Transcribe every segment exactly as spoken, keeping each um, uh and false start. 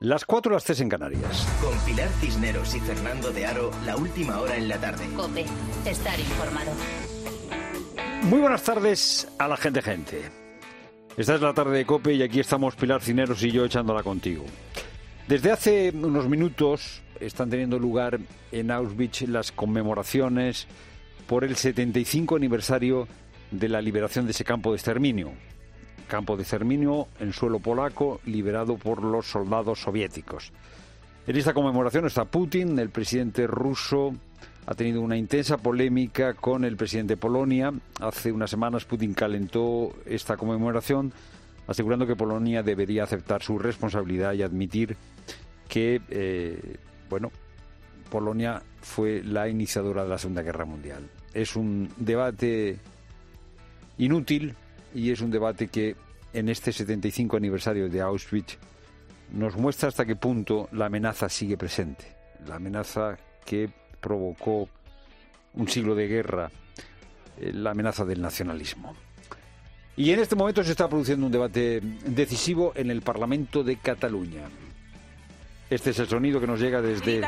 Las cuatro, las tres en Canarias. Con Pilar Cisneros y Fernando de Aro, la última hora en la tarde. COPE, estar informado. Muy buenas tardes a la gente gente. Esta es la tarde de COPE y aquí estamos Pilar Cisneros y yo echándola contigo. Desde hace unos minutos están teniendo lugar en Auschwitz las conmemoraciones por el setenta y cinco aniversario de la liberación de ese campo de exterminio. Campo de exterminio en suelo polaco, liberado por los soldados soviéticos. En esta conmemoración está Putin, el presidente ruso. Ha tenido una intensa polémica con el presidente de Polonia. Hace unas semanas Putin calentó esta conmemoración, asegurando que Polonia debería aceptar su responsabilidad y admitir que, eh, bueno, Polonia fue la iniciadora de la Segunda Guerra Mundial. Es un debate inútil y es un debate que en este setenta y cinco aniversario de Auschwitz nos muestra hasta qué punto la amenaza sigue presente. La amenaza que provocó un siglo de guerra, eh, la amenaza del nacionalismo. Y en este momento se está produciendo un debate decisivo en el Parlamento de Cataluña. Este es el sonido que nos llega desde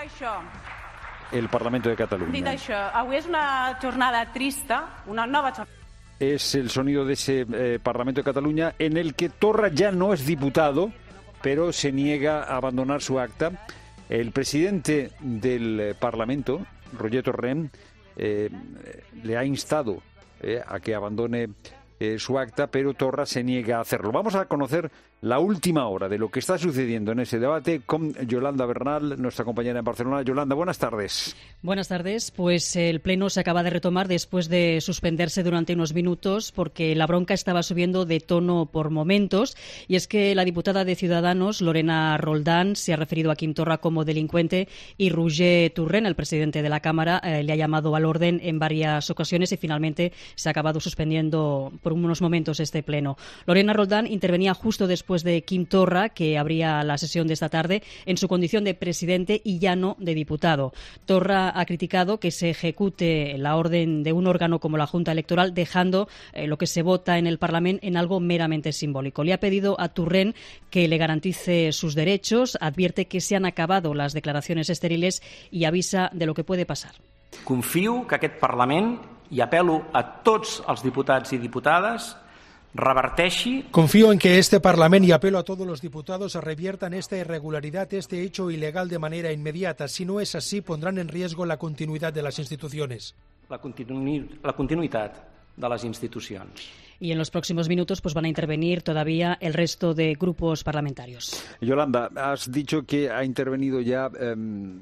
el Parlamento de Cataluña. Dit això, avui és una jornada trista, una nova jornada. Es el sonido de ese eh, Parlamento de Cataluña en el que Torra ya no es diputado, pero se niega a abandonar su acta. El presidente del eh, Parlamento, Roger Torrent, eh, le ha instado eh, a que abandone eh, su acta, pero Torra se niega a hacerlo. Vamos a conocer la última hora de lo que está sucediendo en ese debate con Yolanda Bernal, nuestra compañera en Barcelona. Yolanda, buenas tardes. Buenas tardes. Pues el pleno se acaba de retomar después de suspenderse durante unos minutos porque la bronca estaba subiendo de tono por momentos. Y es que la diputada de Ciudadanos, Lorena Roldán, se ha referido a Quim Torra como delincuente y Roger Torrent, el presidente de la Cámara, eh, le ha llamado al orden en varias ocasiones y finalmente se ha acabado suspendiendo por unos momentos este pleno. Lorena Roldán intervenía justo después de Quim Torra, que abría la sesión de esta tarde en su condición de presidente y ya no de diputado. Torra ha criticado que se ejecute la orden de un órgano como la Junta Electoral, dejando eh, lo que se vota en el Parlamento en algo meramente simbólico. Le ha pedido a Torrent que le garantice sus derechos, advierte que se han acabado las declaraciones estériles y avisa de lo que puede pasar. Confio que aquest Parlament, i apel·lo a tots els diputats i diputades, reverteixi. Confío en que este Parlamento y apelo a todos los diputados a reviertan esta irregularidad, este hecho ilegal de manera inmediata. Si no es así, pondrán en riesgo la continuidad de las instituciones. La, continu la continuïtat de les institucions. Y en los próximos minutos pues van a intervenir todavía el resto de grupos parlamentarios. Yolanda, has dicho que ha intervenido ya... Eh,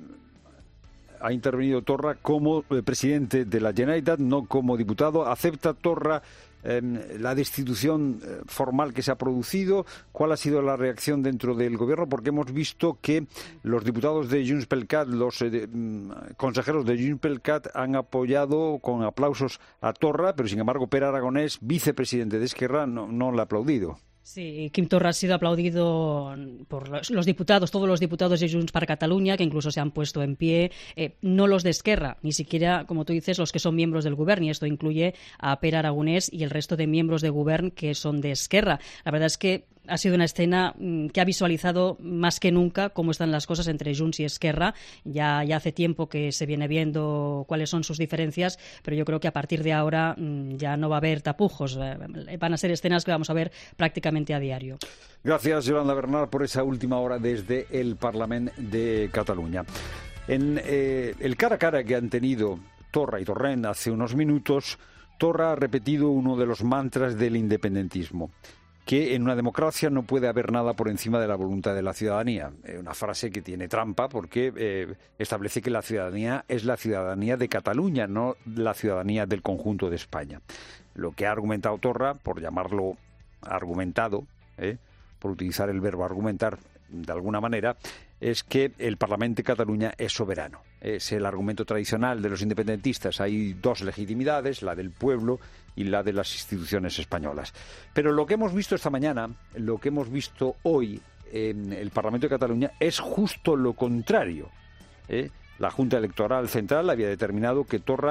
ha intervenido Torra como eh, presidente de la Generalitat, no como diputado. ¿Acepta Torra eh, la destitución eh, formal que se ha producido? ¿Cuál ha sido la reacción dentro del gobierno? Porque hemos visto que los diputados de Junts pel Cat, los eh, de, mm, consejeros de Junts pel Cat han apoyado con aplausos a Torra, pero sin embargo Pere Aragonés, vicepresidente de Esquerra, no, no le ha aplaudido. Sí, Quim Torra ha sido aplaudido por los diputados, todos los diputados de Junts per Catalunya, que incluso se han puesto en pie, eh, no los de Esquerra, ni siquiera, como tú dices, los que son miembros del Govern, y esto incluye a Pere Aragonés y el resto de miembros de Govern que son de Esquerra. La verdad es que ha sido una escena que ha visualizado más que nunca cómo están las cosas entre Junts y Esquerra. Ya, ya hace tiempo que se viene viendo cuáles son sus diferencias, pero yo creo que a partir de ahora ya no va a haber tapujos. Van a ser escenas que vamos a ver prácticamente a diario. Gracias, Yolanda Bernal, por esa última hora desde el Parlamento de Cataluña. En eh, el cara a cara que han tenido Torra y Torrent hace unos minutos, Torra ha repetido uno de los mantras del independentismo: que en una democracia no puede haber nada por encima de la voluntad de la ciudadanía. Eh, una frase que tiene trampa porque eh, establece que la ciudadanía es la ciudadanía de Cataluña, no la ciudadanía del conjunto de España. Lo que ha argumentado Torra, por llamarlo argumentado, eh, por utilizar el verbo argumentar de alguna manera, es que el Parlamento de Cataluña es soberano. Es el argumento tradicional de los independentistas. Hay dos legitimidades, la del pueblo y la de las instituciones españolas. Pero lo que hemos visto esta mañana, lo que hemos visto hoy en el Parlamento de Cataluña es justo lo contrario. ¿eh? La Junta Electoral Central había determinado que Torra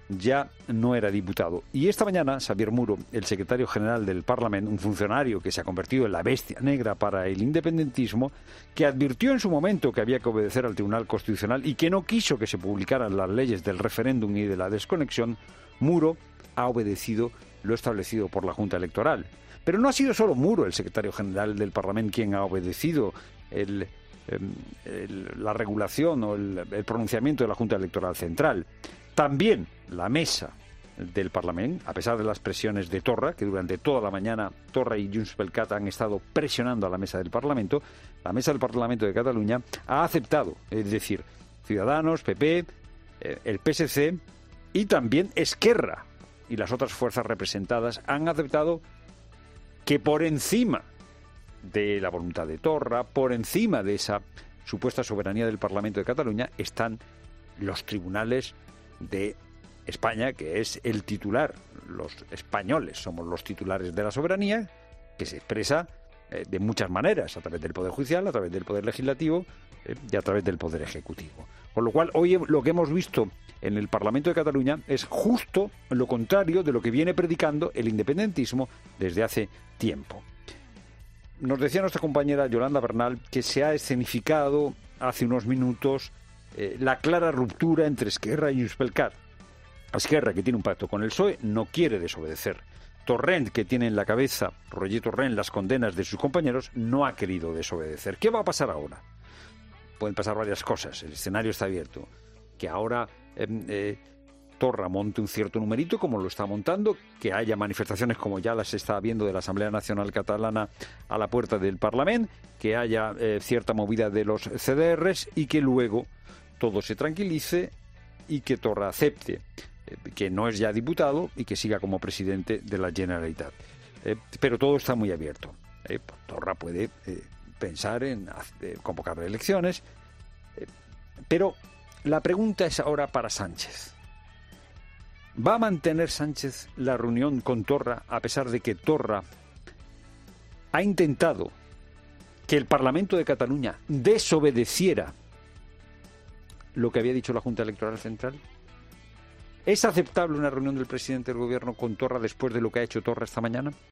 ya no era diputado. Y esta mañana Xavier Muro, el secretario general del Parlamento, un funcionario que se ha convertido en la bestia negra para el independentismo, que advirtió en su momento que había que obedecer al Tribunal Constitucional y que no quiso que se publicaran las leyes del referéndum y de la desconexión, Muro ha obedecido lo establecido por la Junta Electoral. Pero no ha sido solo Muro, el secretario general del Parlamento, quien ha obedecido el, el, la regulación o el, el pronunciamiento de la Junta Electoral Central. También la mesa del Parlamento, a pesar de las presiones de Torra, que durante toda la mañana Torra y Junts pel Cat han estado presionando a la mesa del Parlamento, la mesa del Parlamento de Cataluña ha aceptado, es decir, Ciudadanos, P P, eh, el P S C y también Esquerra y las otras fuerzas representadas han aceptado que por encima de la voluntad de Torra, por encima de esa supuesta soberanía del Parlamento de Cataluña, están los tribunales de España, que es el titular. Los españoles somos los titulares de la soberanía, que se expresa eh, de muchas maneras, a través del Poder Judicial, a través del Poder Legislativo eh, y a través del Poder Ejecutivo. Con lo cual, hoy lo que hemos visto en el Parlamento de Cataluña es justo lo contrario de lo que viene predicando el independentismo desde hace tiempo. Nos decía nuestra compañera Yolanda Bernal que se ha escenificado hace unos minutos eh, la clara ruptura entre Esquerra y Junts pel Cat. Esquerra, que tiene un pacto con el P S O E, no quiere desobedecer. Torrent, que tiene en la cabeza, Roger Torrent, las condenas de sus compañeros, no ha querido desobedecer. ¿Qué va a pasar ahora? Pueden pasar varias cosas. El escenario está abierto. Que ahora eh, eh, Torra monte un cierto numerito, como lo está montando, que haya manifestaciones como ya las está habiendo de la Asamblea Nacional Catalana a la puerta del Parlamento, que haya eh, cierta movida de los C D Rs y que luego todo se tranquilice y que Torra acepte eh, que no es ya diputado y que siga como presidente de la Generalitat. Eh, pero todo está muy abierto. Eh, Torra puede eh, pensar en eh, convocar elecciones, eh, pero la pregunta es ahora para Sánchez. ¿Va a mantener Sánchez la reunión con Torra a pesar de que Torra ha intentado que el Parlamento de Cataluña desobedeciera lo que había dicho la Junta Electoral Central? ¿Es aceptable una reunión del presidente del Gobierno con Torra después de lo que ha hecho Torra esta mañana?